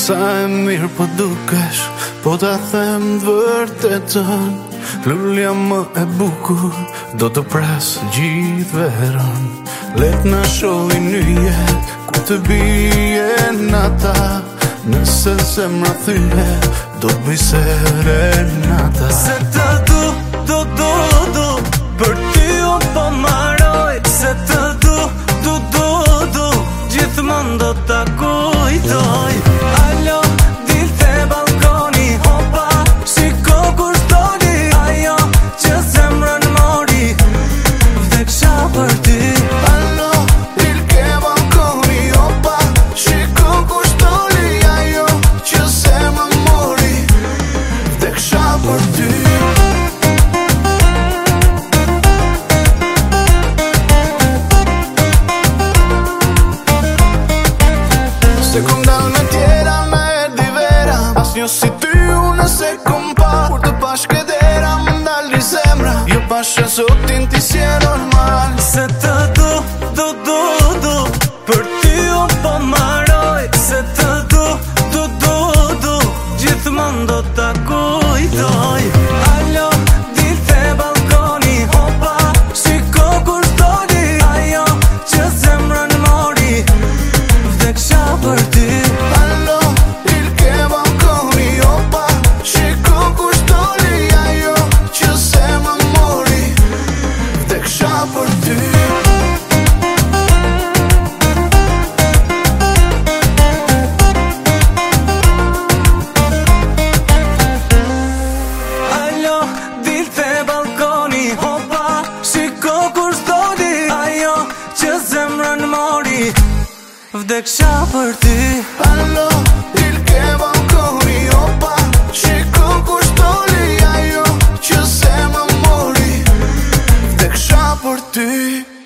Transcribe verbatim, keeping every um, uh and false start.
Sa e mirë po dukesh, po ta them të vërtetën, lulja më e bukur do të pres gjithë verën. Let na shohin yjet ku të bie nata, nëse zemra thyhet do të bëj serenata. Se të du, du, du, du, për ty unë po maroj. Se të du, du, du, du, gjithmonë do ta kujtoj. Alo, dilte balkoni, hopa, shiko kur s'doli ajo që zemrën mori, vdeksha për ty. Alo, dilte balkoni, hopa, shiko kur s'doli ajo që zemrën mori, vdeksha për ty. Se kom dal me tjera me erdi vera, as një si ty unë se kom pa. Kur të bashkë dera më ndalli zemra, jo pasha zotin ti si e normal. Se të du, du, du, du, për ty unë po maroj. Se të du, du, du, du, gjithmonë do ta kujtoj. Alo, dilte balkoni, hopa, shiko kur s'doli ajo që zemrën mori, vdeksha për ty. Alo, dilte balkoni, hopa, shiko kur s'doli ajo që zemrën mori, vdeksha për ty. Alo, dilte balkoni, hopa, shiko kur s'doli ajo që zemrën mori, vdeksha për ty. Alo, dilte balkoni, hopa, shiko kur s'doli ajo që zemrën mori, vdeksha për ty.